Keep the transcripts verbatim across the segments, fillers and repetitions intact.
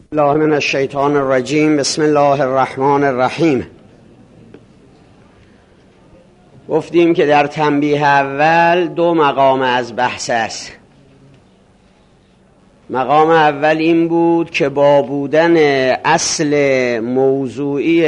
الله من الشیطان الرجیم. بسم الله الرحمن الرحیم. گفتیم که در تنبیه اول دو مقام از بحث است. مقام اول این بود که با بودن اصل موضوعی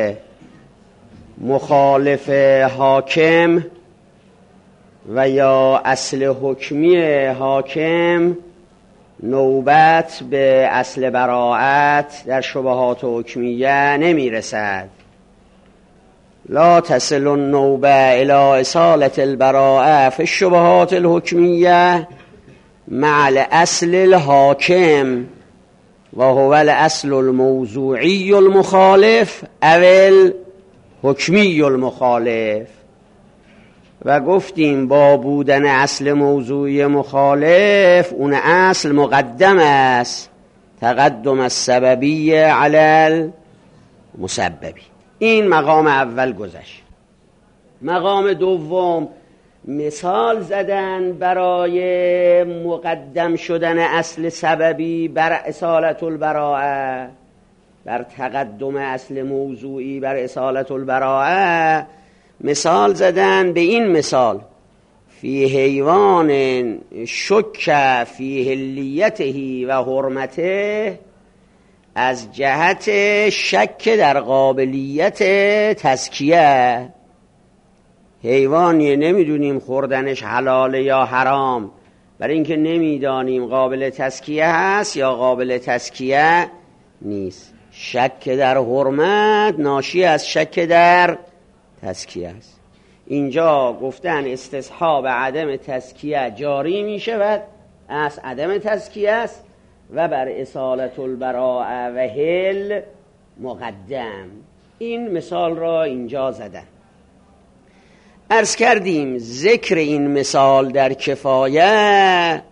مخالف حاکم و یا اصل حکمی حاکم نوبت به اصل براعت در شبهات حکمیه نمی رسد. لا تصل النوبه الى اصالة البراعه فی الشبهات الحکمیه مع الاصل الحاکم و هو الاصل الموضوعی المخالف او الحکمی المخالف. و گفتیم با بودن اصل موضوعی مخالف اون اصل مقدم است، تقدم السببی علی المسببی. این مقام اول گذشت. مقام دوم مثال زدن برای مقدم شدن اصل سببی بر اصالة البراءه، بر تقدم اصل موضوعی بر اصالة البراءه. مثال زدن به این مثال: فی حیوان شک فی حلیته و حرمته، از جهت شک در قابلیت تزکیه. حیوانی نمیدونیم خوردنش حلاله یا حرام، برای اینکه نمیدانیم قابل تزکیه هست یا قابل تزکیه نیست. شک در حرمت ناشی از شک در تزکیه است. اینجا گفتن استصحاب عدم تزکیه جاری می شود از عدم تزکیه است و بر اصالة البراءه و حل مقدم. این مثال را اینجا زدن. عرض کردیم ذکر این مثال در کفایه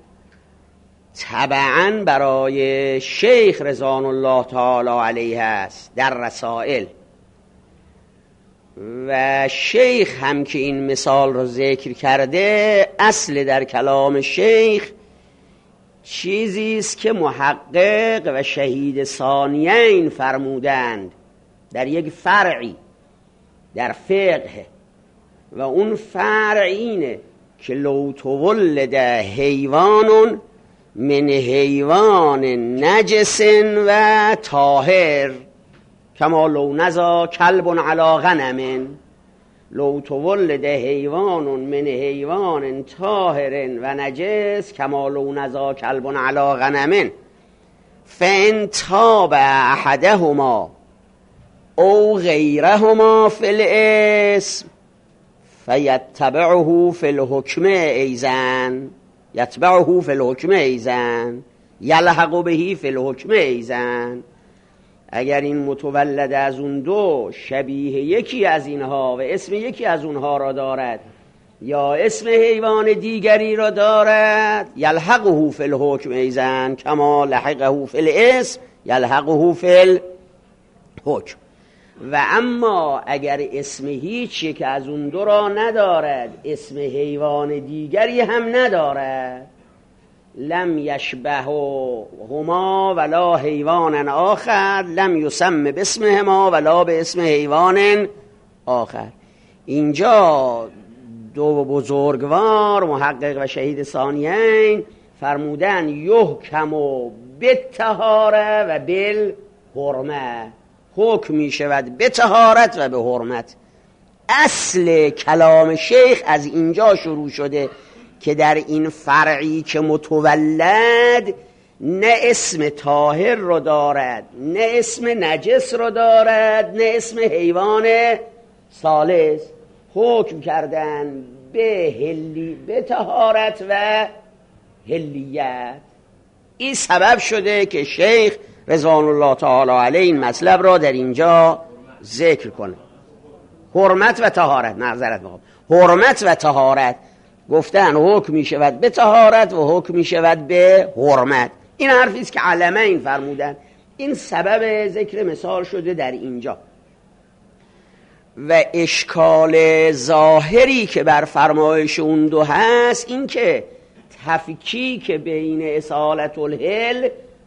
طبعاً برای شیخ رضوان الله تعالی علیه است در رسائل، و شیخ هم که این مثال رو ذکر کرده، اصل در کلام شیخ چیزی است که محقق و شهید ثانیین فرمودند در یک فرعی در فقه، و اون فرع اینه که لو تولد حیوان من حیوان نجس و طاهر کما لو نزا کلب علی غنم، لو تولد حیوان من حیوان طاهر و نجس کما لو نزا کلب علی غنم فان تاب احدهما او غیرهما فی الاسم فیتبعه فی الحکم ایزن، یتبعه فی الحکم ایزن یلحق به فی الحکم ایزن. اگر این متولد از اون دو شبیه یکی از اینها و اسم یکی از اونها را دارد یا اسم حیوان دیگری را دارد، یلحقه فی الحکم ایزن کما لحقه فی الاسم یلحقه فی الحکم. و اما اگر اسم هیچ یک از اون دو را ندارد، اسم حیوان دیگری هم ندارد، لم یشبه هما ولا حیوان آخر لم یسم باسمهما ولا به اسم حیوان آخر. اینجا دو بزرگوار محقق و شهید ثانیین فرمودن یحکم بالطهاره و بالحرمه، حکم می شود به طهارت و به حرمت. اصل کلام شیخ از اینجا شروع شده که در این فرعی که متولد نه اسم طاهر رو دارد، نه اسم نجس رو دارد، نه اسم حیوان ثالث، حکم کردن به حلی به طهارت و حلیت. این سبب شده که شیخ رضوان الله تعالی علیه این مطلب را در اینجا ذکر کنه. حرمت و طهارت، معذرت میخوام، حرمت و طهارت گفتن حکم می شود به طهارت و حکم می شود به حرمت. این حرفی است که علمین فرمودن. این سبب ذکر مثال شده در اینجا. و اشکال ظاهری که بر فرمایش اون دو هست این که تفکیک بین اصالت الحل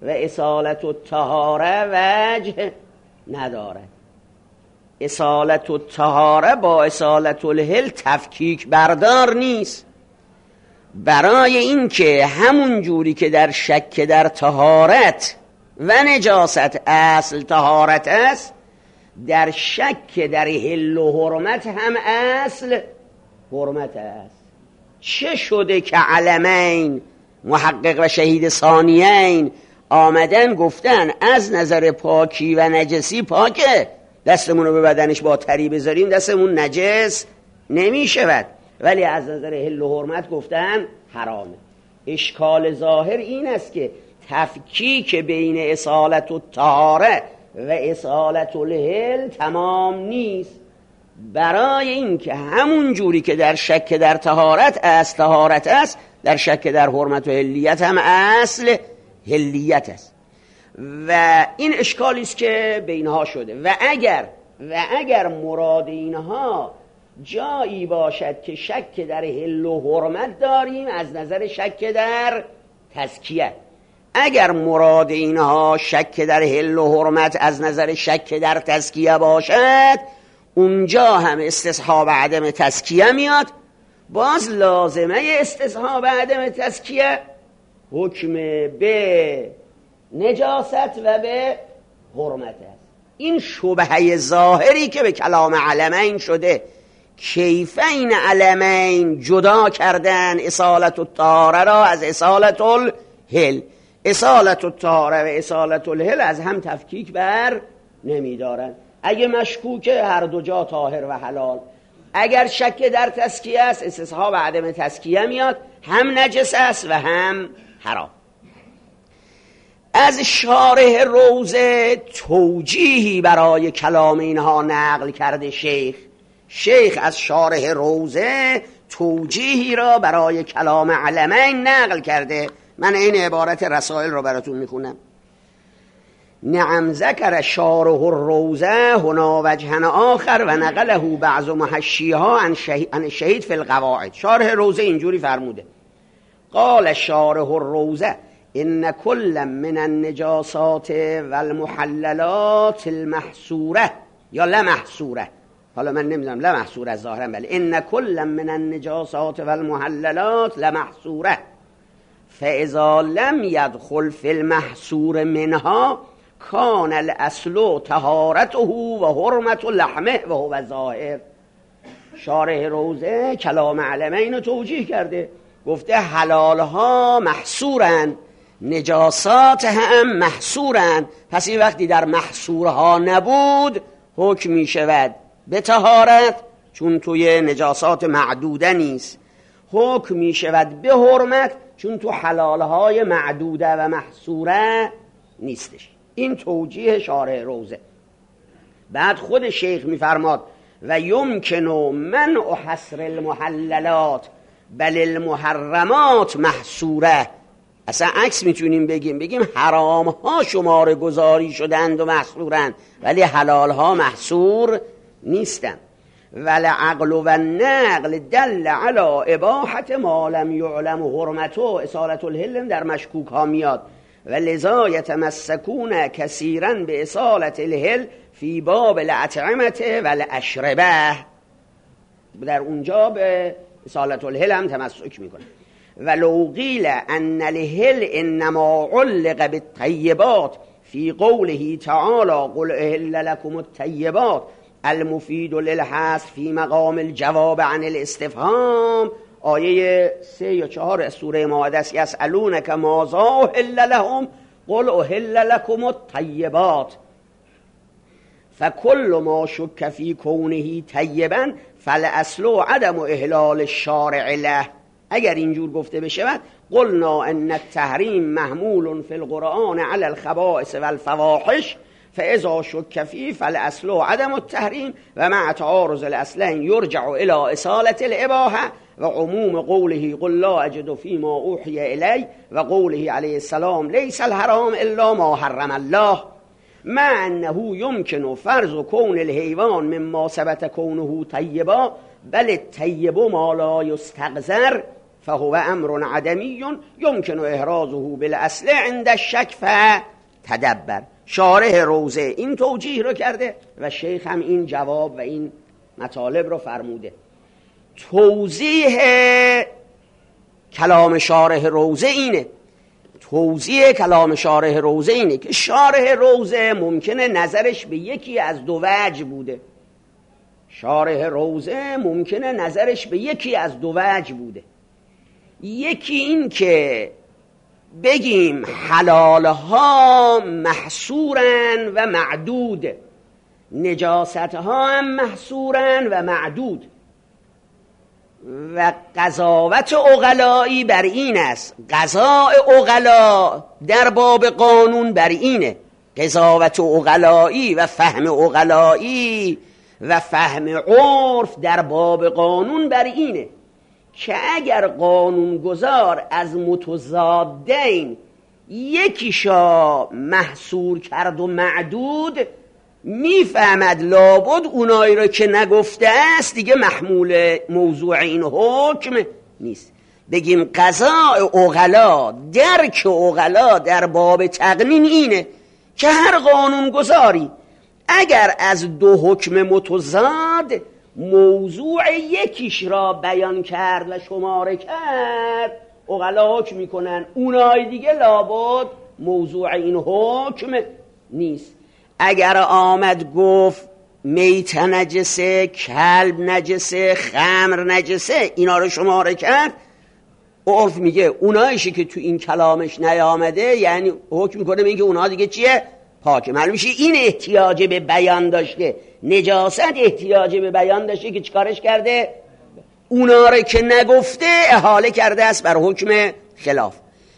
و اصالت الطهاره وجه ندارد. اصالت الطهاره با اصالت الحل تفکیک بردار نیست. برای اینکه همون جوری که در شک در طهارت و نجاست اصل طهارت است، در شک در حل و حرمت هم اصل حرمت است. چه شده که علمین محقق و شهید ثانیین آمدن گفتن از نظر پاکی و نجسی پاکه، دستمون رو به بدنش با تری بذاریم دستمون نجس نمی شود، ولی از نظر حل و حرمت گفتن حرامه. اشکال ظاهر این است که تفکیک بین اصالت الطهاره و اصالت الحل تمام نیست. برای اینکه همون جوری که در شک در طهارت اصل طهارت است، در شک در حرمت و حلیت هم اصل حلیت است. و این اشکالی است که بینها شده. و اگر و اگر مراد اینها جایی باشد که شک در حل و حرمت داریم از نظر شک در تزکیه، اگر مراد اینها شک در حل و حرمت از نظر شک در تزکیه باشد، اونجا هم استصحاب عدم تزکیه میاد. باز لازمه استصحاب عدم تزکیه حکم به نجاست و به حرمت است. این شبهه ظاهری که به کلام علمین شده، کیف این علمین جدا کردن اصالت الطهاره را از اصالت الحل، اصالت الطهاره و اصالت الحل از هم تفکیک بر نمیدارن. اگه مشکوکه هر دو جا طاهر و حلال، اگر شک در تزکیه است استصحاب عدم تزکیه میاد، هم نجس است و هم حرام. از شارح روزه توجیهی برای کلام اینها نقل کرده شیخ. شیخ از شارح روزه توجیهی را برای کلام علمین نقل کرده. من این عبارت رسائل را براتون میخونم. نعم ذکر شارح الروزه هنا وجهن آخر و نقله بعض محشیها عن الشهید فی القواعد. شارح روزه اینجوری فرموده: قال شارح الروزه ان کل من النجاسات والمحللات المحصوره یا لمحصوره، حالا من نمیدونم لمحصوره ظاهرا، بله، ان کل من النجاسات والمحللات لمحصوره فاذا لم يدخل في المحصور منها کان الاصل طهارته و حرمت لحمه و هو ظاهر. شارح روزه کلام علمین رو توجیه کرده، گفته حلالها محصورن، نجاسات هم محصورن. پس این وقتی در محصورها نبود حکم می شود به طهارت، چون توی نجاسات معدوده نیست. حکم می شود به حرمت، چون تو حلالهای معدوده و محصوره نیستش. این توجیه شارح روزه. بعد خود شیخ میفرماد و یمکن منع حصر المحللات بل المحرمات محصوره. اصلا عکس میتونیم بگیم بگیم حرام ها شمار گذاری شدند و محصورند، ولی حلال ها محصور نیستند. والعقل و النقل دل علی اباحت ما لم یعلم حرمته. اصالت الحل در مشکوک ها میاد. و لذا یتمسکون کثیرا به اصالت الحل فی باب الاطعمه و الاشربه. در اونجا به اصالت الحل هم تمسک میکنه. ولو قیل ان الحل انما علق بالطیبات فی قوله تعالی قل احل لكم الطیبات المفید للحصر فی مقام الجواب عن الاستفهام. آیه سه یا چهار سوره مائده است: یسألونک ماذا احل لهم قل احل لكم الطیبات فکل ما شک فی کونه طیبا فالاصل عدم احلال الشارع له. اگر اینجور گفته بشه قلنا ان التحریم محمول فی القرآن علی الخبائث والفواحش فاذا شک فی فالاصل عدم التحریم و مع تعارض الاصلین یرجع الى اصالة الاباحه و عموم قوله قل لا اجد فيما اوحی الی و قوله علیه السلام لیس الحرام الا ما حرم الله مع انه يمكن فرض کون الحیوان مما ثبت کونه طیبا بل الطیب ما لا یستقذر فهو امر عدمی یمکن احرازه بالاصل عند الشک فتدبر. شارح روضه این توجیه رو کرده و شیخ هم این جواب و این مطالب رو فرموده. توضیح کلام شارح روضه اینه توضیح کلام شارح روضه اینه که شارح روضه ممکنه نظرش به یکی از دو وجه بوده شارح روضه ممکنه نظرش به یکی از دو وجه بوده یکی این که بگیم حلالها محصورن و معدود، نجاستها هم محصورن و معدود، و قضاوت عقلایی بر این است. قضاء عقلا در باب قانون بر اینه. قضاوت عقلایی و فهم عقلایی و فهم عرف در باب قانون بر اینه که اگر قانونگذار از متضادین یکیشا محصور کرد و معدود، میفهمد لابد اونایی رو که نگفته است دیگه محمول موضوع این حکم نیست. بگیم قضاء عقلا، درک عقلا در باب تقنین اینه که هر قانونگذاری اگر از دو حکم متضاد موضوع یکیش را بیان کرد و شماره کرد، عقلا حکم میکنن اونای دیگه لابد موضوع این حکم نیست. اگر آمد گفت میت نجسه، کلب نجسه، خمر نجسه، اینا رو شماره کرد، عرف میگه اونایشی که تو این کلامش نیامده، یعنی حکم میکنه میگه اونها دیگه چیه؟ پاکه. معلوم میشه این احتیاج به بیان داشته، نجاست احتیاج به بیان داشته که چیکارش کرده؟ اونا رو که نگفته احاله کرده است بر حکم خلاف.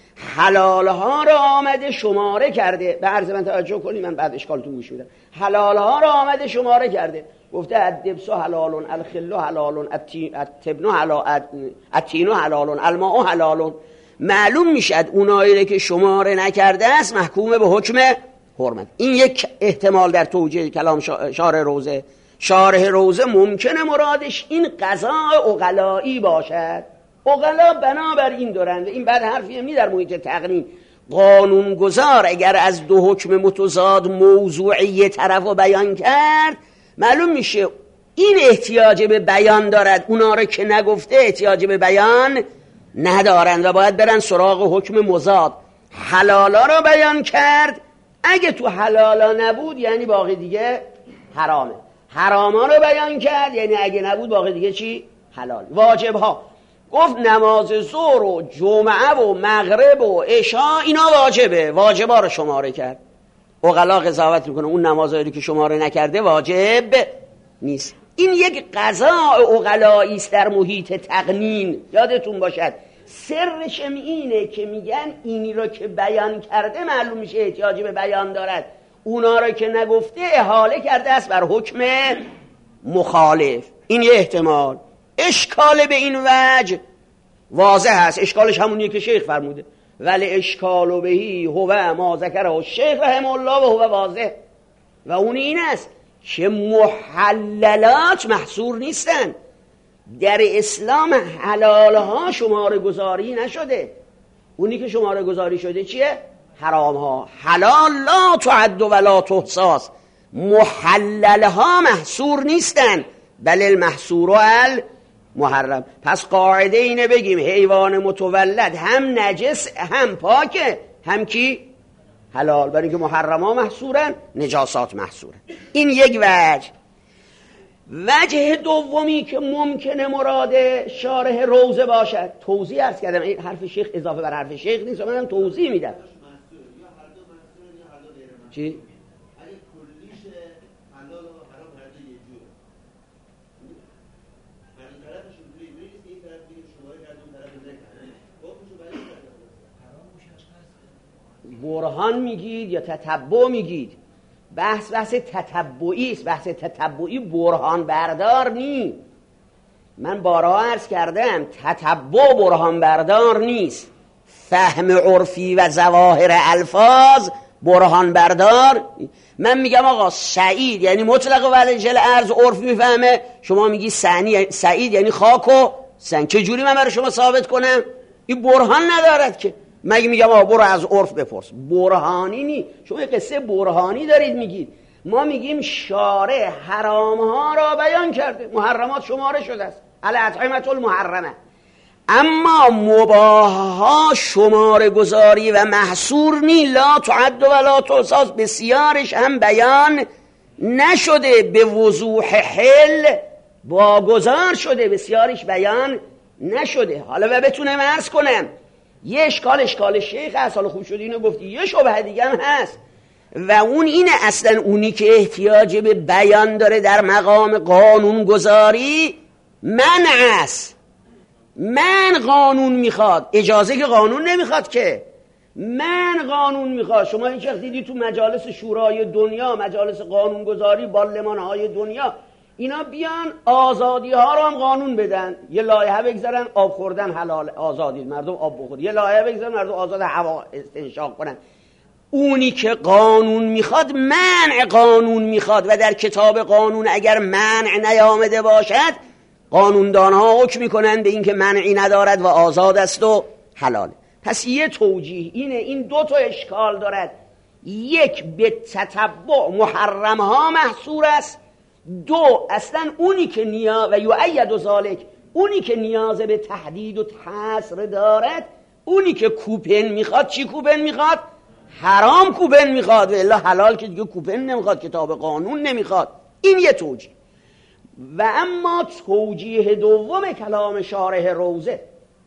حلالها رو آمده شماره کرده. به عرض من توجه کنید، من بعد اشکالتون گوش میدم. حلالها رو آمده شماره کرده، گفته الدبس حلال، الخل حلال، التبن حلال، التین حلال، الماء حلال. معلوم میشد اونایی که شماره نکرده است محکوم به حکم حرمت. این یک احتمال در توجیه کلام شارح روضه. شارح روضه ممکنه مرادش این قضاء عقلایی باشد. عقلا بنابر این دورنده، این بعد حرفیه می در محیط تقنین. قانونگذار اگر از دو حکم متضاد موضوعی طرف رو بیان کرد، معلوم میشه این احتیاج به بیان دارد، اونا رو که نگفته احتیاج به بیان ندارند و باید برن سراغ حکم مضاد. حلالا رو بیان کرد، اگه تو حلالا نبود یعنی باقی دیگه حرامه. حراما رو بیان کرد، یعنی اگه نبود باقی دیگه چی؟ حلال. واجب ها گفت نماز ظهر و جمعه و مغرب و عشاء اینا واجبه، واجبا رو شماره کرد. عقلا قضاوت میکنه اون نمازایی که شماره نکرده واجب نیست. این یک قضاء عقلایی است در محیط تقنین. یادتون باشد سرش اینه که میگن اینی رو که بیان کرده معلوم میشه احتیاجی به بیان دارد، اونا رو که نگفته احاله کرده است بر حکم مخالف. این یه احتمال. اشکال به این وجه واضح هست، اشکالش همونیه که شیخ فرموده، ولی اشکال بهی هو ما ذکره شیخ رحمه الله و هو واضح، و اون این است که محللات محصور نیستن. در اسلام حلالها شماره گذاری نشده، اونی که شماره گذاری شده چیه؟ حرامها. حلال لا تعد و لا تحصاس، محللها محصور نیستن، بل المحصور المحرم. پس قاعده اینه بگیم حیوان متولد هم نجس هم پاکه، هم کی؟ حلال، برای اینکه محرمها محصورن، نجاسات محصورن. این یک وجه. وجه دومی که ممکنه مراد شارح روضه باشد، توضیح عرض کردم، این حرف شیخ اضافه بر حرف شیخ نیست، من توضیح میدم. چی؟ اگه کلیش حلال و حرام هر دو یه جور، هر این طرفش اینجوری میریسه، این طرف دیگه شماره کرد، اون طرف نکرد، حکمشو برای این طرف برهان میگید یا تتبع میگید؟ بحث بحث تتبعی است. بحث تتبعی برهان بردار نی. من بارها عرض کردم تتبع برهان بردار نیست. فهم عرفی و ظواهر الفاظ برهان بردار. من میگم آقا سعید یعنی مطلق و علیه الارض عرف میفهمه، شما میگی سعید یعنی خاک و سن چه جوری من برای شما ثابت کنم؟ این برهان ندارد که. مگه میگم آقا برو از عرف بپرس، برهانی نی. شما یه قصه برهانی دارید میگید. ما میگیم شارع حرام ها را بیان کرده، محرمات شماره شده است، الاطعمة المحرمه. اما مباح ها شماره گذاری و محصور نی، لا تعد و لا تحصی، بسیارش هم بیان نشده، به وضوح حل واگذار شده، بسیارش بیان نشده. حالا و بتونم عرض کنم یه اشکال اشکال شیخ هست، حالا خوب شد اینو گفتی، یه شبهه دیگه هم هست و اون اینه اصلا اونی که احتیاج به بیان داره در مقام قانون گذاری منع است. من قانون میخواد، اجازه که قانون نمیخواد که، من قانون میخواد. شما این چیز دیدی تو مجالس شورای دنیا، مجالس قانونگذاری، پارلمان‌های دنیا، اینا بیان آزادی ها رو هم قانون بدن، یه لایحه بگذارن آب خوردن حلال، آزادی مردم آب بخورن، یه لایحه بگذارن مردم آزاد هوا استنشاق کنن. اونی که قانون میخواد منع قانون میخواد و در کتاب قانون اگر منع نیامده باشد قانوندان ها حکم میکنن به این که منعی ندارد و آزاد است و حلاله. پس یه توجیه اینه، این دو تا اشکال دارد، یک به تتبع محرم ها محصور است، دو اصلا اونی که نیاز و یؤید ذالک، اونی که نیاز به تحدید و حصر دارد، اونی که کوپن میخواد. چی کوپن میخواد؟ حرام کوپن میخواد، و الا حلال که دیگه کوپن نمیخواد، کتاب قانون نمیخواد. این یه توجیه. و اما توجیه دوم کلام شارح روضه،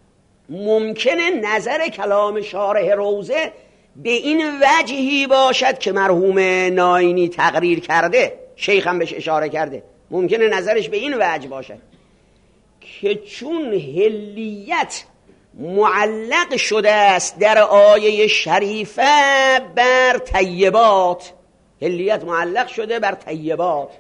ممکنه نظر کلام شارح روضه به این وجهی باشد که مرحوم ناینی تقریر کرده، شیخ هم بهش اشاره کرده، ممکنه نظرش به این وجه باشد که چون حلیت معلق شده است در آیه شریفه بر طیبات، حلیت معلق شده بر طیبات،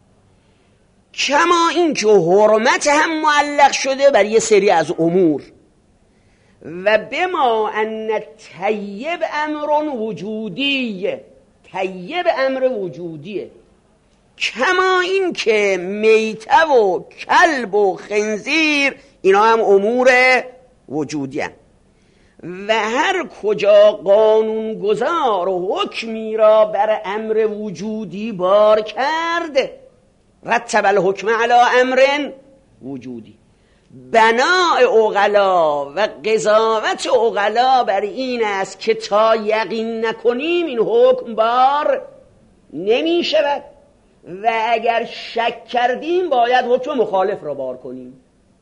کما این که حرمت هم معلق شده بر یه سری از امور، و بما ان طیب امر وجودی، طیب امر وجودیه، کما این که میته و کلب و خنزیر اینا هم امور وجودی هم. و هر کجا قانون گذار و حکمی را بر امر وجودی بار کرد رتب الحکم علی امر وجودی. بناء عقلا و قضاوت عقلا بر این است که تا یقین نکنیم این حکم بار نمی شود و اگر شک کردیم باید حکم مخالف را بار کنیم.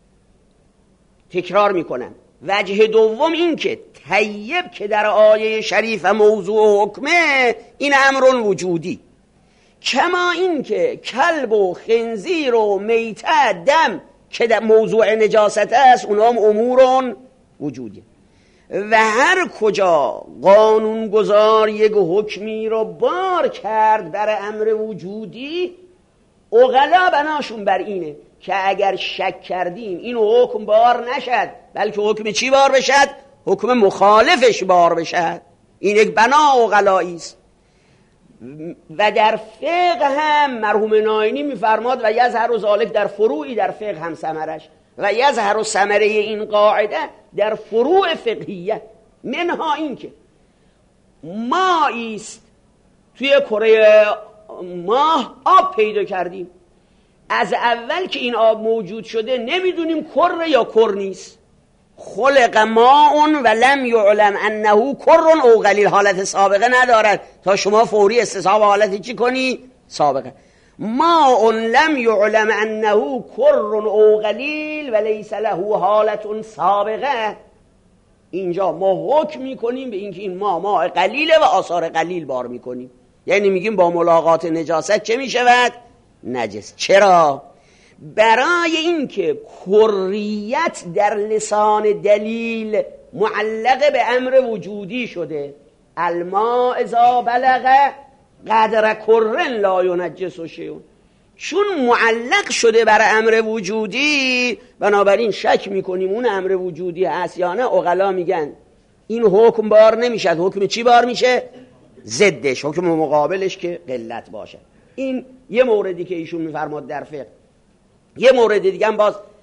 تکرار میکنم، وجه دوم این که طیب که در آیه شریف موضوع حکمه این امر وجودی، کما این که کلب و خنزیر و میته دم که در موضوع نجاست است اونا هم امور وجودی. و هر کجا قانون گذار یک حکمی رو بار کرد بر امر وجودی، عقلا بناشون بر اینه که اگر شک کردیم این حکم بار نشد بلکه حکم چی بار بشد؟ حکم مخالفش بار بشد. این یک بنا عقلایی است. و در فقه هم مرحوم ناینی میفرماد و یظهر ذالک در فروعی در فقه هم ثمرش و یظهر ثمره این قاعده در فروع فقهیه، منها این که ماهی است توی کره ماه آب پیدا کردیم، از اول که این آب موجود شده نمیدونیم کره یا کر نیست. خلق ماء و لم یعلم انه کر او قلیل، حالت سابقه ندارد تا شما فوری استصحاب حالتی چی کنی؟ سابقه. ماء لم یعلم انه کر او قلیل و لیس له حالت سابقه. اینجا ما حکم میکنیم به اینکه این ماء ماء قلیله و آثار قلیل بار میکنیم، یعنی میگیم با ملاقات نجاست چه میشود؟ نجس. چرا؟ برای اینکه کریت در لسان دلیل معلق به امر وجودی شده، الماء اذا بلغ قدر کرن لا ینجس شیء، چون معلق شده بر امر وجودی بنابراین شک میکنیم اون امر وجودی هست یا نه. عقلا میگن این حکم بار نمیشد، حکم چی بار میشه؟ ضدش، حکم مقابلش که قلت باشه. این یه موردی که ایشون میفرماد در فقه. یه مورد دیگه هم باز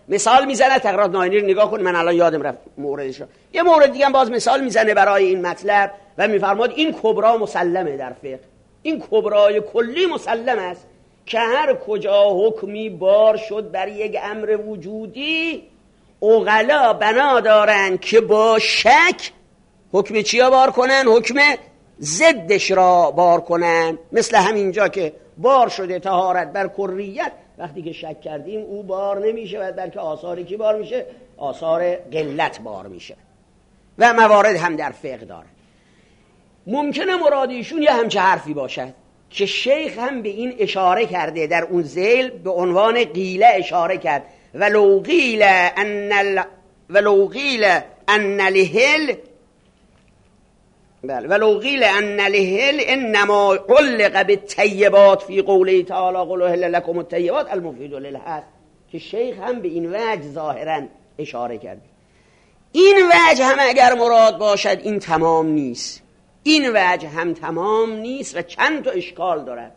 مثال میزنه. تقرات ناینی رو نگاه کن، من الان یادم رفت موردش رو. یه مورد دیگه هم باز مثال میزنه برای این مطلب و میفرماد این کبرا مسلمه در فقه. این کبرای کلی مسلم است که هر کجا حکمی بار شد بر یک امر وجودی، عقلا بنا دارن که با شک حکم چیا بار کنن؟ حکم ضدش را بار کنن. مثل همینجا که بار شده طهارت بر کریت، وقتی که شک کردیم او بار نمیشه و بلکه آثاری کی بار میشه؟ آثار قلت بار میشه. و موارد هم در فقه داره. ممکنه مرادیشون یه همچه حرفی باشد که شیخ هم به این اشاره کرده در اون ذیل، به عنوان قیله اشاره کرد ولو قیل ان ال... ولو قیل ان الهل بله ولو قیل ان الهل انما علق بالطیبات فی قوله تعالی قل احل لكم الطیبات المفید للحد، که شیخ هم به این وجه ظاهرا اشاره کرده. این وجه هم اگر مراد باشد این تمام نیست. این وجه هم تمام نیست و چند تا اشکال دارد.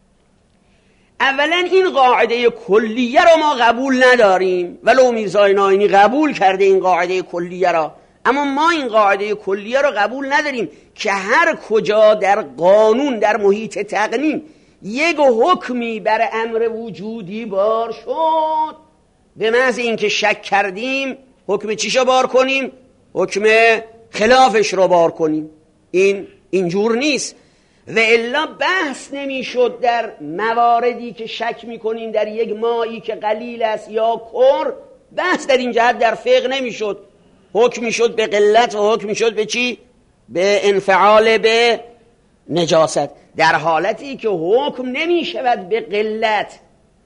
اولا این قاعده کلیه را ما قبول نداریم، ولو میرزای ناینی قبول کرده این قاعده کلیه را، اما ما این قاعده کلیه را قبول نداریم که هر کجا در قانون در محیط تقنین یک حکمی بر امر وجودی بار شد، به محض اینکه شک کردیم حکم چیشو بار کنیم؟ حکم خلافش رو بار کنیم. این اینجور نیست. و الا بحث نمی شد در مواردی که شک می کنیم در یک مایی که قلیل است یا کر، بحث در این جهت در فقه نمی شد. حکم می شد به قلت و حکم می شد به چی؟ به انفعال به نجاست. در حالتی که حکم نمی شود به قلت،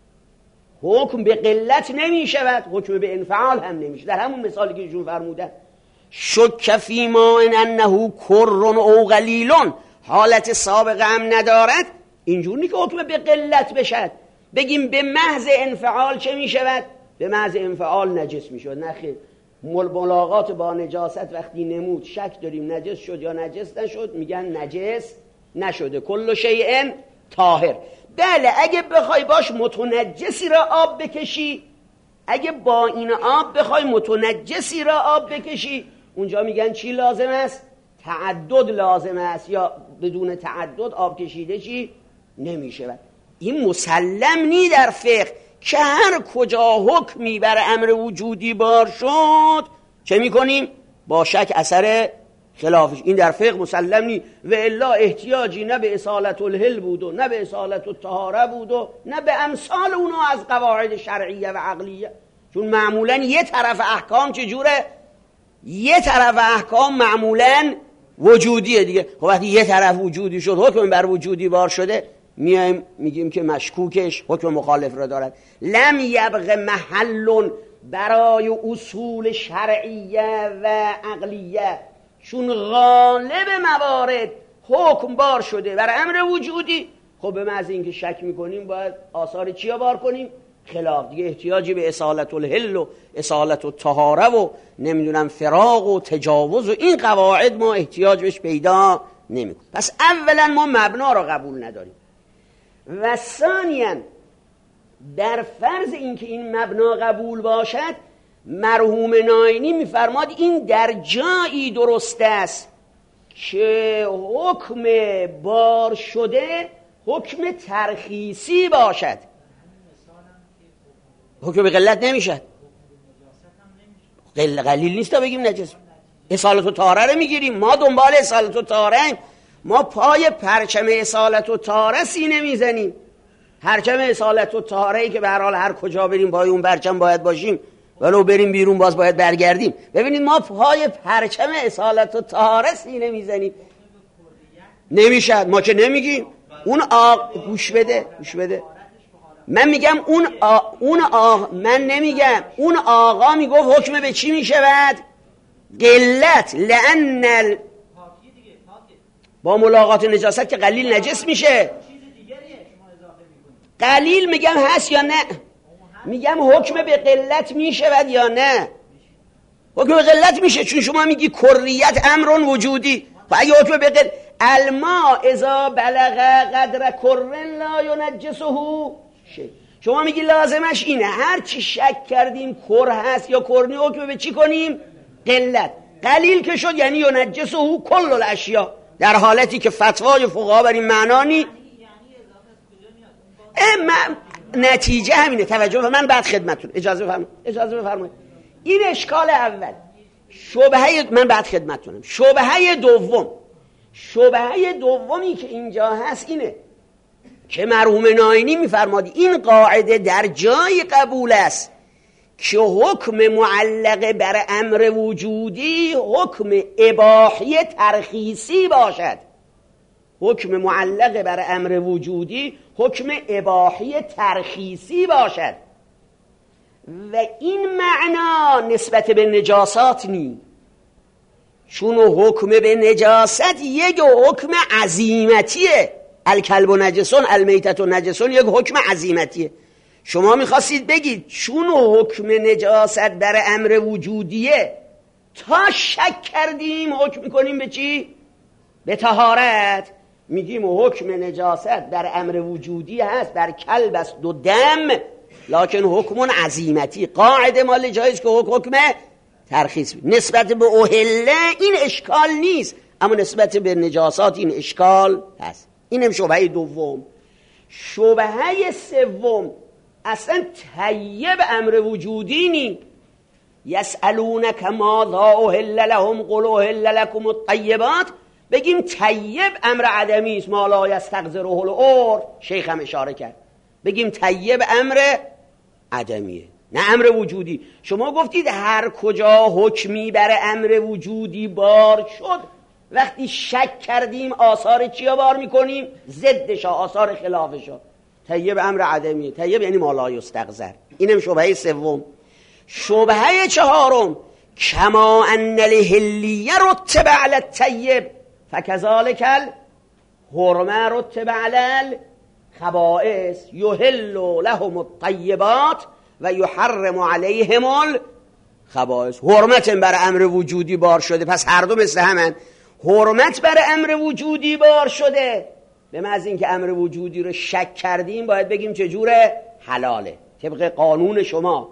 حکم به قلت نمی شود، حکم به انفعال هم نمی شود. در همون مثالی که ایشون فرمودن شک فی ما انه کرن او قلیلون، حالت سابقه هم ندارد، اینجور نیست که حکم به قلت بشد. بگیم به محض انفعال چه می شود؟ به محض انفعال نجس می شود. نخیر، ملاقات با نجاست وقتی نمود شک داریم نجس شد یا نجس نشد، میگن نجس نشده، کل شیء طاهر. بله اگه بخوای باش متنجسی را آب بکشی، اگه با این آب بخوای متنجسی را آب بکشی، اونجا میگن چی لازم است؟ تعدد لازم است، یا بدون تعدد آب کشیده چی نمیشه. این مسلم نی در فقه که هر کجا حکمی بر امر وجودی بار شد چه میکنیم؟ با شک اثر خلافش. این در فقه مسلم نی. و الا احتیاجی نه به اصالت الهل بود و نه به اصالت الطهاره بود و نه به امثال اونا از قواعد شرعیه و عقلیه. چون معمولا یه طرف احکام چجوره؟ یه طرف احکام معمولا وجودیه دیگه. خب وقتی یه طرف وجودی شد، حکم بر وجودی بار شده، میایم میگیم که مشکوکش حکم مخالف را دارد. لم یبق محل برای اصول شرعیه و عقلیه، چون غالب موارد حکم بار شده بر امر وجودی. خب به محض اینکه شک میکنیم باید آثار چیا بار کنیم؟ خلاف. دیگه احتیاجی به اصالت الحل و اصالت الطهاره و نمیدونم فراق و تجاوز و این قواعد ما احتیاج بهش پیدا نمیکنیم. پس اولا ما مبنا را قبول نداریم و ثانیاً در فرض اینکه این مبنا قبول باشد، مرحوم ناینی میفرماد این در جایی درست است که حکم بار شده حکم ترخیصی باشد. حکم به قلت نمیشه، قل قلیل نیست تا بگیم نجس. اصالت و طهاره رو میگیریم، ما دنبال اصالت و طهاره، ما پای پرچم اصالت و طهاره سینه میزنیم. پرچم اصالت و طهاره‌ای که به هر حال هر کجا بریم پای اون پرچم باید باشیم، ولو بریم بیرون باز باید برگردیم. ببینید ما پای پرچم اصالت و طهاره سینه میزنیم. نمیشه، ما که نمیگیم. اون آق گوش بده گوش بده من میگم اون آ... اون آ... من نمیگم اون آقا میگفت حکم به چی میشود؟ قلت. لأن ال... با ملاقات نجاست که قلیل نجس میشه. قلیل میگم هست یا نه؟ میگم حکم به قلت میشود یا نه؟ حکم به قلت میشه، چون شما میگی کریت امرون وجودی. و اگه حکم به قلت الماء اذا بلغ قدر کرن لا ینجسه شی، شما میگی لازمش اینه هر چی شک کردیم کره هست یا کرنی حکم به چی کنیم؟ قلت. قلیل که شد یعنی ینجسه کل الاشیا، در حالتی که فتوای فقها بر این معنا نی. نتیجه همینه. توجه من بعد خدمتتون اجازه بفرمایید اجازه بفرمایید این اشکال اول. شبهه من بعد خدمتتونم. شبهه دوم شبهه دومی که اینجا هست اینه که مرحوم ناینی میفرماد این قاعده در جای قبول است که حکم معلق بر امر وجودی حکم اباحی ترخیصی باشد. حکم معلق بر امر وجودی حکم اباحی ترخیصی باشد و این معنا نسبت به نجاسات نی، چون حکم به نجاست یک حکم عزیمتیه. الکلب و نجسون المیتت و نجسون یک حکم عزیمتیه. شما میخواستید بگید چون حکم نجاست بر امر وجودیه تا شک کردیم حکم میکنیم به چی؟ به طهارت. میگیم حکم نجاست در امر وجودی هست، در کلب است و دم، لکن حکم عزیمتی. قاعده مال جایز که حکم ترخیص نسبت به اهله این اشکال نیست، اما نسبت به نجاسات این اشکال هست. اینم شبهه دوم. شبهه سوم اصلا طیب امر وجودی نی. یسألونک ماذا احل لهم قل احل لکم الطیبات، بگیم طیب امر عدمی است، ما لا یستقذره العرف. شیخ هم اشاره کرد بگیم طیب امر عدمیه نه امر وجودی. شما گفتید هر کجا حکمی بر امر وجودی بار شد وقتی شک کردیم آثار چیا بار میکنیم؟ ضدشا، آثار خلافشا. طیب امر عدمیه. طیب یعنی ما لا یستقذر. اینم شبهه سوم. شبهه چهارم کما ان الحلیه رتب علی الطیب فکذالک الحرمه رتب علی الخبائث یحل لهم الطیبات و یحرم علیهم الخبائث. حرمت بر امر وجودی بار شده، پس هر دو مثل همن. حرمت بر امر وجودی بار شده، به محض اینکه امر وجودی رو شک کردیم باید بگیم چجوره؟ حلاله طبق قانون شما.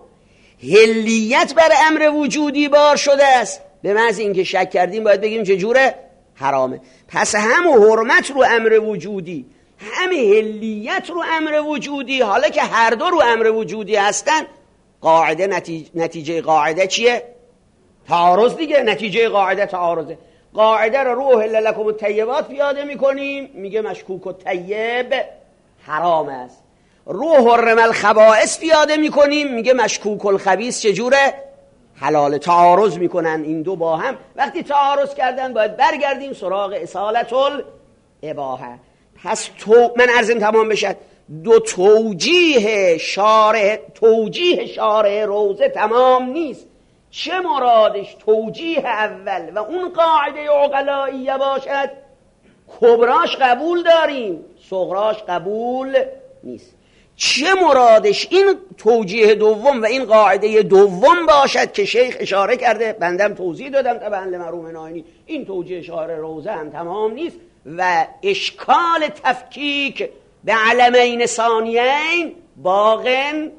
حلیت بر امر وجودی بار شده است، به محض اینکه شک کردیم باید بگیم چجوره؟ حرامه. پس هم حرمت رو امر وجودی هم حلیت رو امر وجودی، حالا که هر دو رو امر وجودی هستن، قاعده نتیجه, نتیجه قاعده چیه؟ تعارض دیگه. نتیجه قاعده تعارضه. قاعده رو رو احل لکم الطیبات پیاده میکنیم، میگه مشکوک و طیب حرام است. رو حرم الخبائث پیاده میکنیم، میگه مشکوک الخبیث چجوره؟ حلال. تعارض میکنن این دو با هم. وقتی تعارض کردن باید برگردیم سراغ اصالت الاباحه. پس تو من عرضم تمام بشد، دو توجیه شارع توجیه شارع روزه تمام نیست. چه مرادش توجیه اول و اون قاعده عقلائیه باشد، کبراش قبول داریم، صغراش قبول نیست. چه مرادش این توجیه دوم و این قاعده دوم باشد که شیخ اشاره کرده، بندم توضیح دادم طبعا لمرحوم ناینی، این توجیه شارع روزه هم تمام نیست و اشکال تفکیک به علمین ثانیین باقن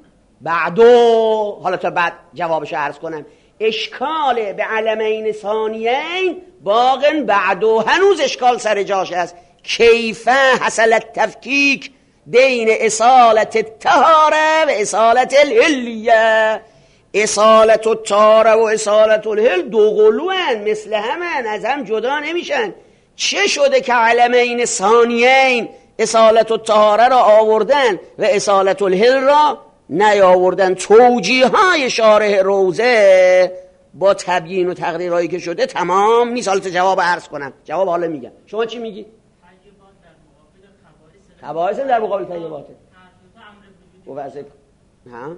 بعدو. حالا تا بعد جوابش عرض کنم. اشکال به علمین ثانیین باقن بعدو، هنوز اشکال سر جاش است. کیفه حصل التفکیک بین اصالت الطهاره و اصالت الحلیه. اصالت الطهاره و اصالت الحل دو قلوان، مثل همن، از هم جدا نمیشن. چه شده که علمین ثانیین اصالت الطهاره را آوردن و اصالت الحل را نیاوردن؟ توجیه های شارح روزه با تبیین و تقریرهایی که شده تمام نیست. حالا جواب عرض کنم. جواب حالا میگم. شما چی میگی؟ خبائث در مقابل طیباته. و واسه ها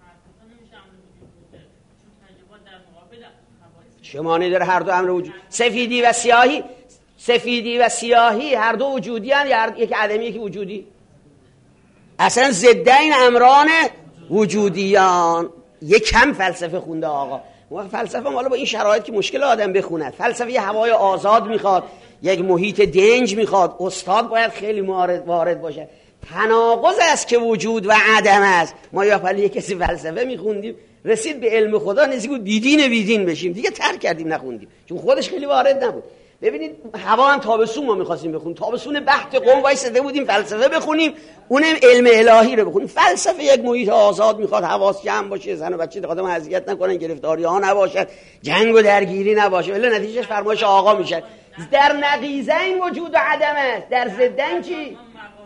شما نداره هر دو امر وجود. سفیدی و سیاهی سفیدی و سیاهی هر دو وجودی هست، یا یکی عدمی یکی وجودی؟ اصلا ضدین امران وجودیان. یک کم فلسفه خونده آقا. فلسفه مالا با این شرایط که مشکل آدم بخوند. فلسفه یه هوای آزاد میخواد، یک محیط دنج میخواد، استاد باید خیلی وارد وارد باشه. تناقض است که وجود و عدم است. ما یا پلی کسی فلسفه میخوندیم رسید به علم خدا نزدیک بود دیدین بیدین بشیم، دیگه ترک کردیم نخوندیم چون خودش خیلی وارد نبود. ببینید هوا هم تابستون ما میخواستیم بخونیم، تابستون بحت قم وایساده بودیم فلسفه بخونیم، اونم علم الهی رو بخونیم. فلسفه یک محیط آزاد میخواد، حواس جمع باشه، زن و بچه خودمون اذیت نکنن، گرفتاری ها نباشد، جنگ و درگیری نباشه، ولی نتیجهش فرمایش آقا میشه. در نقیضین وجود و عدم است، در ضدن چی؟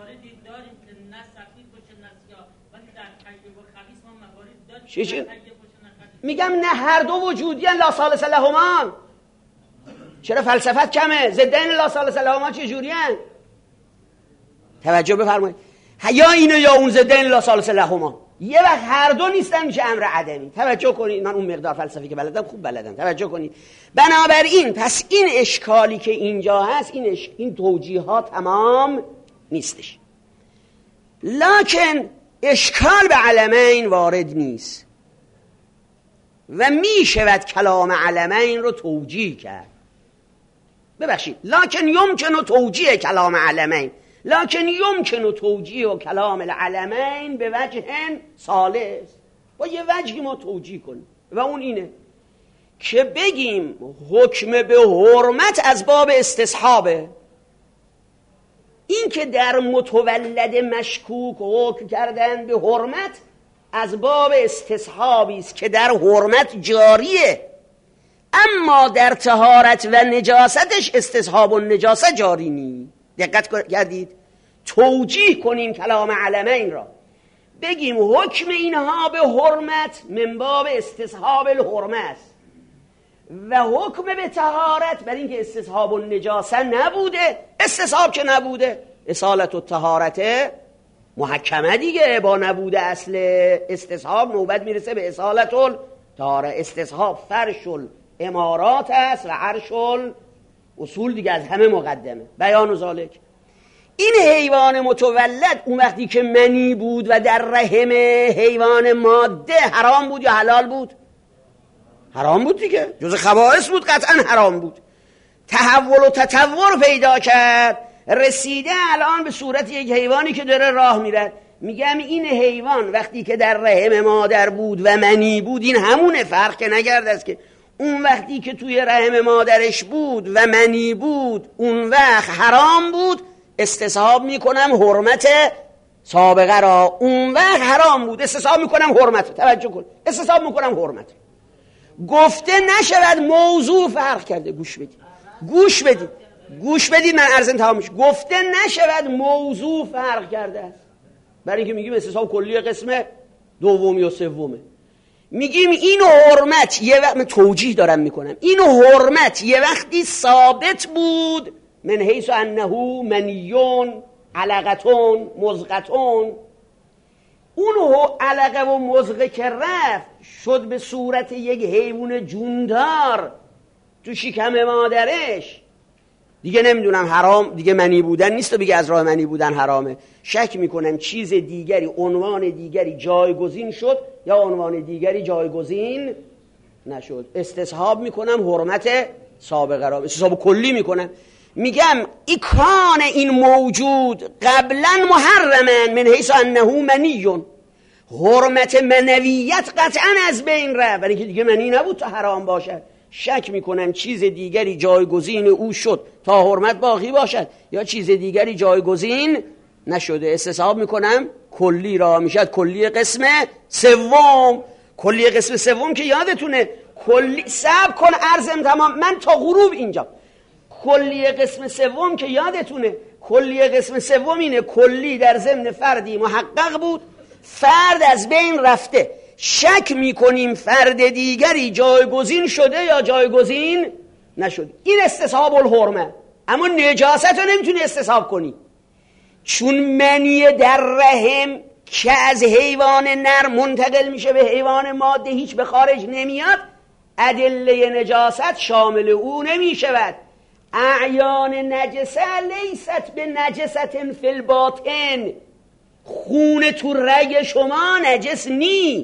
چی چی؟ میگم نه هر دو وجودی لا ثالث لهما. چرا فلسفت کمه؟ ضدین لا ثالث لهما چه جوری ان؟ توجه بفرمایید. یا اینو یا اون ضدین لا ثالث لهما. یه وقت هر دو نیستن میشه امر عدمی. توجه کنید، من اون مقدار فلسفی که بلدم خوب بلدم. توجه کنید. بنابراین پس این اشکالی که اینجا هست، این اش... این توجیهات تمام نیستش. لکن اشکال به علمین وارد نیست و می شود کلام علمین رو توجیه کرد. ببخشید، لکن یمکن توجیه کلام علمین، لکن یمکن توجیه و کلام العلمین به وجه ثالث. با یه وجهی ما توجیه کنیم و اون اینه که بگیم حکم به حرمت از باب استصحابه. این که در متولد مشکوک حکم کردن به حرمت از باب استصحابی است که در حرمت جاریه، اما در طهارت و نجاستش استصحاب و نجاست جاری نی. دقت کردید؟ توجیه کنیم کلام علمین را، بگیم حکم اینها به حرمت من باب استصحاب الحرمه است و حکم به طهارت بر اینکه استصحاب و نجاست نبوده. استصحاب که نبوده، اصالت و طهارت محکمه دیگه، با نبوده اصل استصحاب نوبت میرسه به اصالت الطهارت. استصحاب فرش الامارات است و عرش الاصول دیگه، از همه مقدمه. بیان و ذالک. این حیوان متولد اون وقتی که منی بود و در رحم حیوان ماده حرام بود یا حلال بود؟ حرام بود دیگه، جز خبائث بود، قطعا حرام بود. تحول و تطور پیدا کرد، رسیده الان به صورت یک حیوانی که داره راه میره. میگم این حیوان وقتی که در رحم مادر بود و منی بود، این همونه، فرق که نگرد است که اون وقتی که توی رحم مادرش بود و منی بود اون وقت حرام بود، استصحاب میکنم حرمت سابقه را، اون وقت حرام بود استصحاب میکنم حرمت. توجه کن، استصحاب میکنم حرمت. گفته نشود موضوع فرق کرده. گوش بدید گوش بدید گوش بدید من عرضم تمام میشه. گفته نشود موضوع فرق کرده است، برای اینکه میگیم استصحاب کلی قسم دومی و سومه. میگیم اینو حرمت یه وقت، من توجیه دارم میکنم، اینو حرمت یه وقتی ثابت بود من حیث انه منیون علقتون مزغتون، اونو علقه و مزغه که رفت شد به صورت یک حیوان جوندار تو شکم مادرش، دیگه نمیدونم حرام دیگه منی بودن نیست و بگه از راه منی بودن حرامه. شک میکنم چیز دیگری، عنوان دیگری جایگزین شد یا عنوان دیگری جایگزین نشد. استصحاب میکنم حرمت سابقه را، استصحاب کلی میکنم. میگم ایکان این موجود قبلا محرمن من حیث انه منیون، حرمت منویت قطعا از بین رفت، برای اینکه دیگه منی نبود تا حرام باشد. شک میکنم چیز دیگری جایگزین او شد تا حرمت باقی باشد یا چیز دیگری جایگزین نشده. استصحاب میکنم کلی را، میشد کلی قسم سوم. کلی قسم سوم که یادتونه کلی صبر کن عرضم تمام، من تا غروب اینجا. کلی قسم سوم که یادتونه، کلی قسم سوم اینه کلی در ضمن فردی محقق بود، فرد از بین رفته. شک میکنیم فرد دیگری جایگزین شده یا جایگزین نشده. این استصحاب الحرمه. اما نجاست رو نمیتونی استصحاب کنی، چون منی در رحم که از حیوان نر منتقل میشه به حیوان ماده هیچ به خارج نمیاد، ادله نجاست شامل او نمیشود. اعیان نجسه لیست به نجست فی الباطن، خون تو رگ شما نجس نی.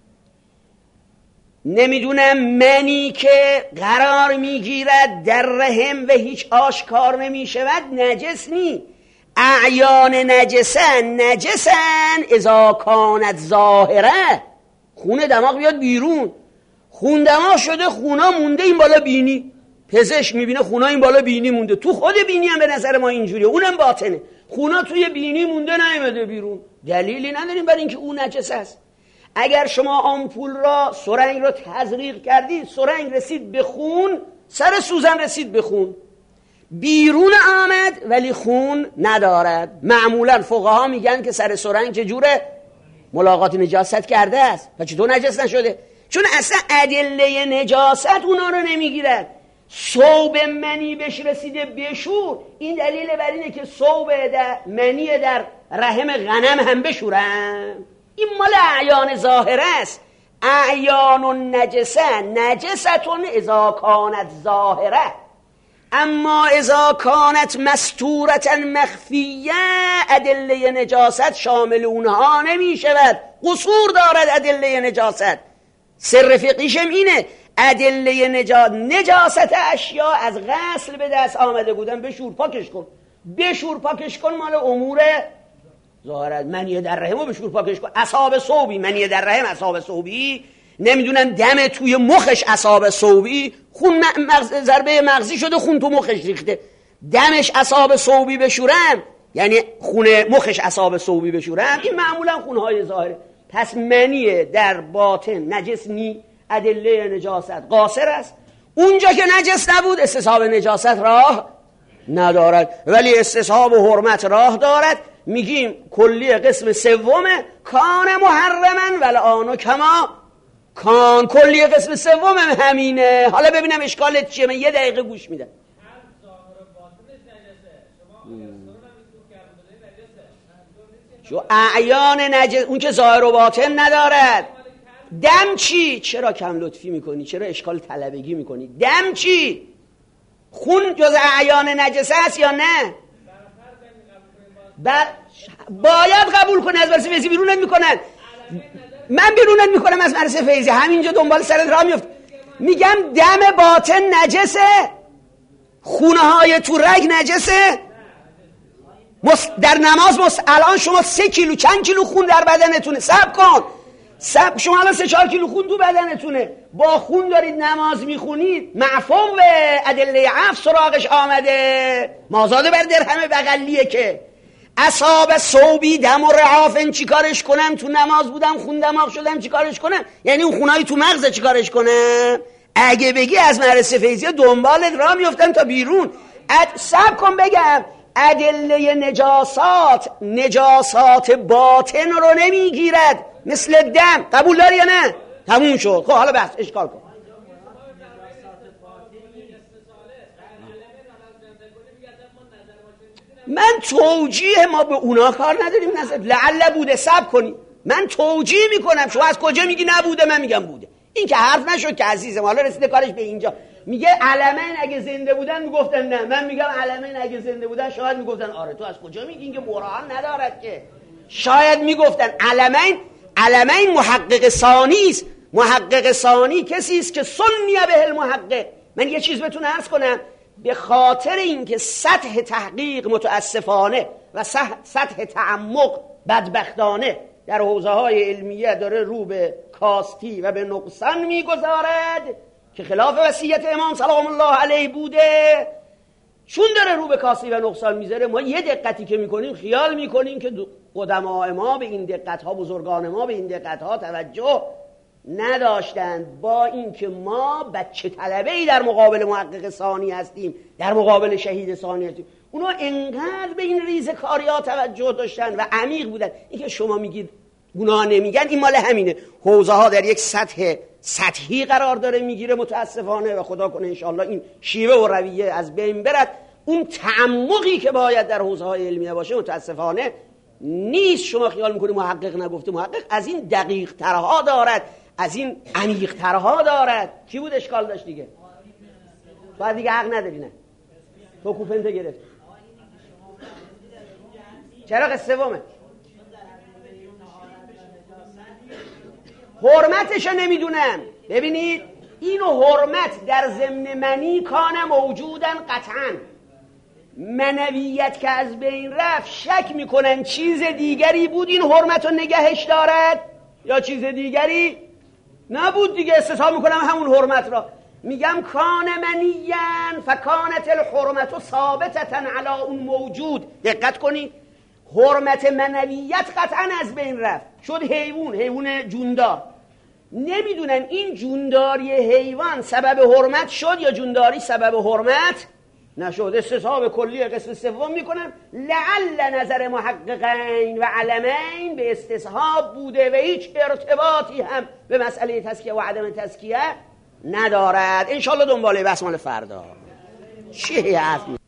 نمیدونم منی که قرار میگیرد در رحم و هیچ آشکار نمیشود نجس نی، اعیان نجسن نجسن اذا کانت ظاهره. خون دماغ بیاد بیرون، خون دماغ شده خونا مونده این بالا بینی، پزشک میبینه خونا این بالا بینی مونده، تو خود بینی هم به نظر ما اینجوریه، اونم باطنه، خونا توی بینی مونده نیامده بیرون، دلیلی نداریم برای اینکه اون نجس است. اگر شما آمپول را سرنگ را تزریق کردید، سرنگ رسید به خون، سر سوزن رسید به خون، بیرون آمد ولی خون ندارد. معمولا فقها میگن که سر سرنگ چجوره؟ ملاقات نجاست کرده است و چطور نجس نشده؟ چون اصلا ادله نجاست اونا رو نمیگیرد. ثوب منی بهش رسیده بشور، این دلیل بر اینه که ثوب منی در رحم غنم هم بشورن. این مال اعیان ظاهره است. اعیان النجسه نجستون اذا کانت ظاهره، اما اذا کانت مستورتا مخفیه ادله نجاست شامل اونها نمی شود، قصور دارد ادله نجاست. سر فقیشم اینه، ادله نجاست نجاست اشیاء از غسل به دست آمده بودن، بشور پاکش کن، بشور پاکش کن مال امور ظاهرت. منیه در رحم بشور پاکش کن، اصحاب صوبی منیه در رحم، اصحاب صوبی نمیدونم دم توی مخش، اصحاب صوبی خون مغز ضربه مغزی شده خون تو مخش ریخته، دمش اصحاب صوبی بشورم یعنی خون مخش اصحاب صوبی بشورم، این معمولا خونهای ظاهره. پس منیه در باطن نجس نی، ادله نجاست قاصر است. اونجا که نجس نبود استصحاب نجاست راه ندارد، ولی استصحاب و حرمت راه دارد. میگیم کلی قسم سومه کان محرمن والآن کما کان، کلی قسم سوم همینه. حالا ببینم اشکالت چیه، من یه دقیقه گوش میدم. شو اعیان نجس اون که ظاهر و باطن ندارد. دم چی؟ چرا کم لطفی میکنی؟ چرا اشکال طلبگی میکنی؟ دم چی؟ خون جز اعیان نجسه است یا نه؟ بر... باید قبول کنه، از مدرسه فیضی بیرونت میکنن. من بیرونت میکنم از مدرسه فیضی، همینجا دنبال سرت راه میفت. میگم دم باطن نجسه، خونه های تو رگ نجسه. مس... در نماز مس... الان شما سه کیلو چند کیلو خون در بدنتونه، صبر کن سب شما الان سه چهار کیلو خون تو بدنتونه، با خون دارید نماز میخونید، معفوم به ادله عفو سراغش آمده، مازاده بر درهم بغلیه که اصحاب صوبی دم و رعافن چی کارش کنم؟ تو نماز بودم خون دماغ شدم چی کارش کنم؟ یعنی اون خونایی تو مغز چی کارش کنم؟ اگه بگی از مدرسه فیضیه دنبالت راه میفتن تا بیرون. اد... سب کن بگم ادله نجاسات نجاسات باطن رو نمیگیرد، مثل دم. قبول داری یا نه؟ تموم شد. خب حالا بحث اشکال کن. من توجیه ما به اونا کار نداریم، نظر لعل بوده سب کنی، من توجیه میکنم. شما از کجا میگی نبوده؟ من میگم بوده. این که حرف نشد که عزیزم، حالا رسیده کارش به اینجا. میگه علمین اگه زنده بودن میگفتن نه، من میگم علمین اگه زنده بودن شاید میگفتن آره. تو از کجا میگی؟ این که برهان ندارد که. شاید میگفتن علمین. علمین محقق ثانی است. محقق ثانی کسی است که سنیه به المحقق. من یه چیز بهتون عرض کنم، به خاطر اینکه سطح تحقیق متاسفانه و سطح تعمق بدبختانه در حوزه‌های علمیه داره رو به کاستی و به نقصان میگذارد که خلاف وصیت امام سلام الله علیه بوده، چون داره رو به کاستی و نقصان میذاره، ما یه دقتی که میکنیم خیال میکنیم که قدماء ما به این دقت‌ها، بزرگان ما به این دقت‌ها توجه نداشتند. با اینکه ما بچه طلبه‌ای در مقابل محقق ثانی هستیم، در مقابل شهید ثانی هستیم، اونا انقدر به این ریزه کاریا توجه داشتن و عمیق بودن. این که شما میگید اونا نمیگن، این مال همینه. حوزه ها در یک سطح سطحی قرار داره میگیره متاسفانه، و خدا کنه انشاءالله این شیوه و رویه از بین برد. اون تعمقی که باید در حوزه های علمیه باشه متاسفانه نیست. شما خیال میکنید محقق نگفته، محقق از این دقیق ترها دارد، از این عمیق ترها دارد. کی بود اشکال داشت دیگه؟ تو دیگه حق نداری. نه تو کوپنته گرفت. چرا قصه سومه؟ حرمتشو نمیدونم. ببینید اینو حرمت در ضمن منی کان موجودن قطعا. منویت که از بین رفت شک میکنن چیز دیگری بود این حرمت رو نگهش دارد یا چیز دیگری نبود دیگه، استثاب میکنم همون حرمت را. میگم کان منیان فکانت الحرمت ثابتتا علی اون موجود. دقت کنید، حرمت منویت قطعا از بین رفت، شد حیوان، حیوان جوندار. نمیدونن این جونداری حیوان سبب حرمت شد یا جونداری سبب حرمت نشد. استصحاب کلی قسم سوم میکنم لعل نظر محققین و علمین به استصحاب بوده و هیچ ارتباطی هم به مسئله تزکیه و عدم تزکیه ندارد. انشالله دنباله بحث مال فردا. چیه حرف